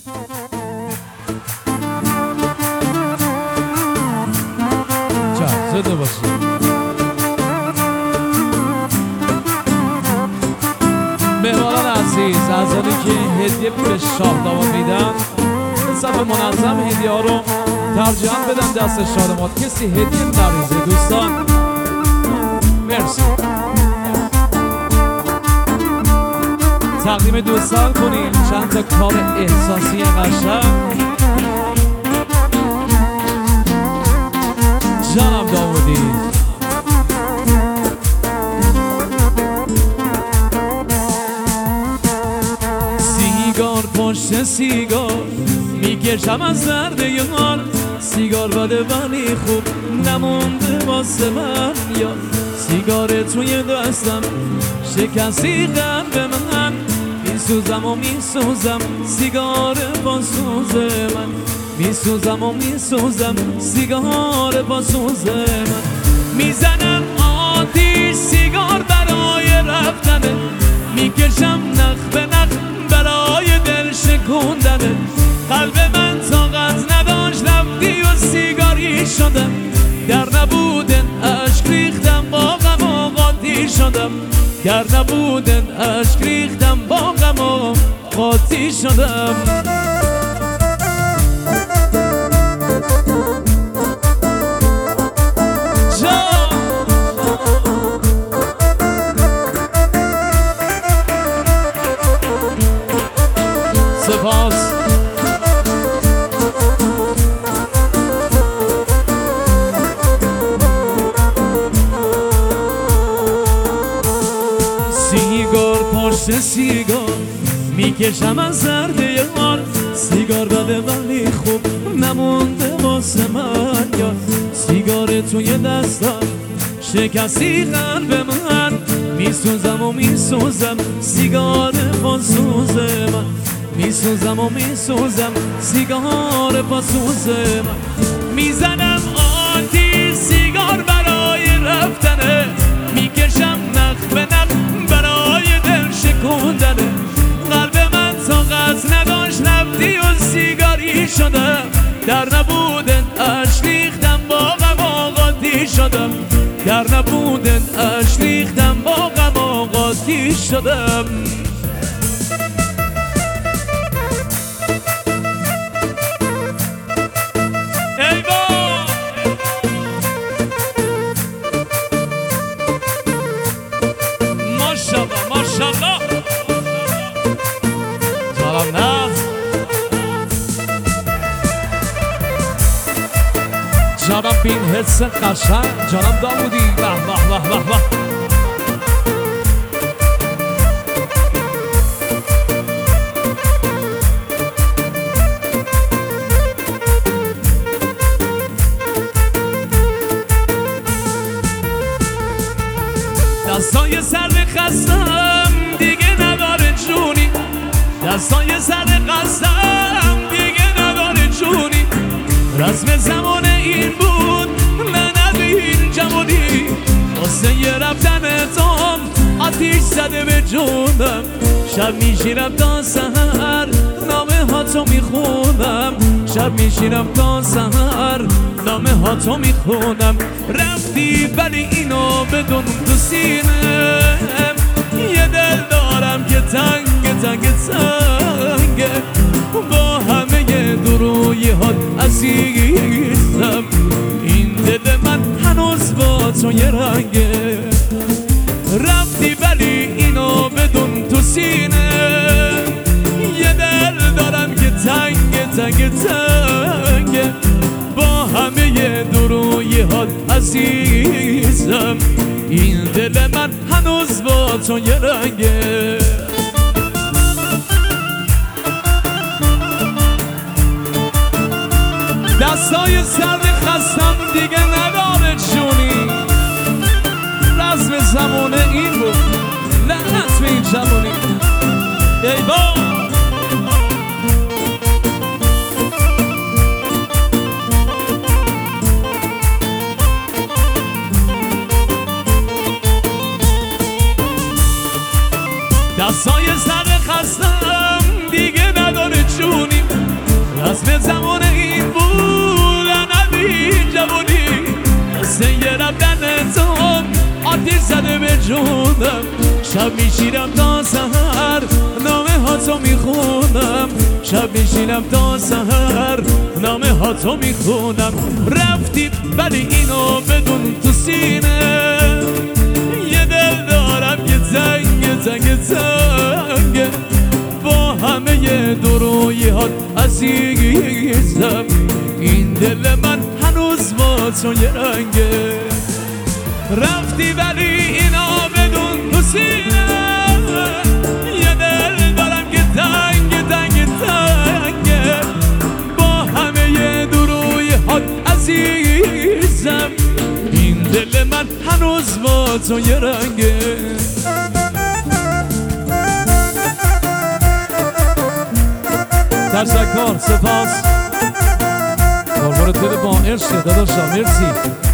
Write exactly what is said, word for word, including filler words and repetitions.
چه زده باشی مهمانان عزیز، از آنی که هدیه پول شاه داماد میدن حساب منظم هدیه ها رو ترجیحاً بدن دست شادمات. کسی هدیه نریزه دوستان. مرسی. تقدیم دوستان کنیم چند تا کار احساسی قشنگ. جانم داودی سیگار پشت سیگار میکشم از درد یار، سیگار بده ولی خوب نمونده واسه من یار. سیگار توی دستم شکستی قلب من، میسوزم و میسوزم سیگار با سوز من، میسوزم و میسوزم سیگار با سوز من. میزنم آتیش سیگار برای رفتنه، میکشم نخ به نخ برای دل شکوندنه. قلب من طاقت نداشت رفتی و سیگاری شدم، در نبودن عشق ریختم با غم و قاطی شدم، در نبودن عشق ریختم با غم و قاطی شدم. سپاس. سیگار پشت سیگار میکشم از درد یار، سیگار بده ولی خوب نمونده واسه من یار. سیگار توی دستم شکستی قلب من، میسوزم و میسوزم سیگار با سوز من، میسوزم و میسوزم سیگار با سوز من. میزنم آتیش سیگار برای رفتنه، میکشم نخ به نخ برای دل شکوندنه. قلب من طاقت نداشت رفتی و سیگاری شدم، در نبودن عشق ریختم با غم و قاطی شدم، در نبودن عشق ریختم با غم و قاطی شدم. ماشاءالله جانم ناز، جانم بین حس قشنگ، جانم داودی به به به به به. دستای سرد خستم دیگه نداره جونی، دستای سرد خستم دیگه نداره جونی. رسم زمان این بود نه ندین جوانی، واسه یه رفتن تام آتیش زده به جونم. شب میشینم تا سحر نامه ها تو میخونم، شب میشینم تا سحر نامه ها تو میخونم. رفتی ولی اینو بدون تو سینم، یه دل دارم که تنگ تنگ تنگه، با همه دروی هات عزیزم. این دل من هنوز با تو یه رنگه، رفتی ولی اینو بدون تو سینه. یه دل دارم که تنگ تنگ تنگه، با همه دروی هات عزیزم. این دل من هنوز با تو یه رنگه. دستای سرد خستم دیگه نداره جونی، رسم زمانه این بود لعنت به این جوانی. ای با دستای سرد خستم دیگه نداره جونی، رسم زمان این بود نبی جوانی سنگ رفتن تو آتیش زده به جونم شب میشینم تا سهر نامه ها تو میخونم شب میشینم تا سهر نامه ها تو میخونم رفتی ولی اینو بدون تو سینه یه دل دارم که تنگ تنگ تنگ با همه درویی هات عزیزم این دل من هنوز با تو یه رنگه رفتی ولی اینا بدون تو سینه یه دل دارم که تنگ تنگ تنگه با همه دروی حد عزیزم این دل من هنوز با تو یه رنگه تشکر سپاس قربونت بده با عشق داداشا مرسی